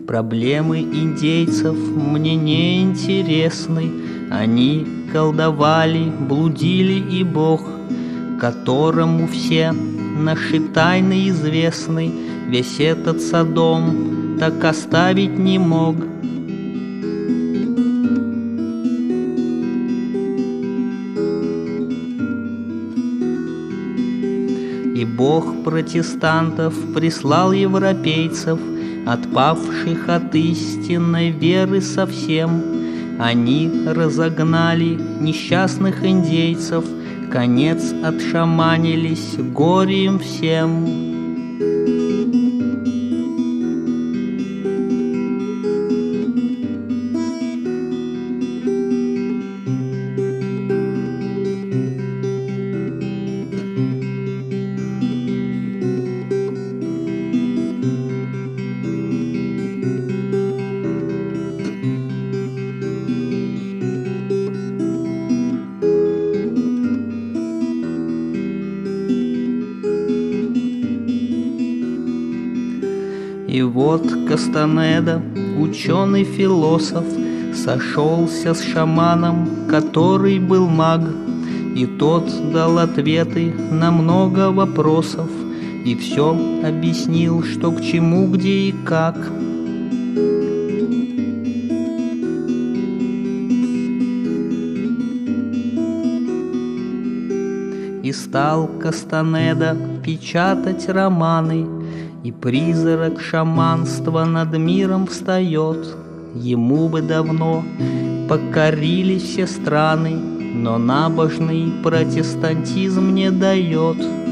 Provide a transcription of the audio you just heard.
Проблемы индейцев мне не интересны. Они колдовали, блудили, и Бог, которому все наши тайны известны, весь этот Содом так оставить не мог. И Бог протестантов прислал европейцев, отпавших от истинной веры совсем. Они разогнали несчастных индейцев, конец отшаманились, горе им всем. И вот Кастанеда, ученый-философ, сошелся с шаманом, который был маг, и тот дал ответы на много вопросов, и все объяснил, что к чему, где и как. И стал Кастанеда печатать романы, и призрак шаманства над миром встает. Ему бы давно покорились все страны, но набожный протестантизм не дает.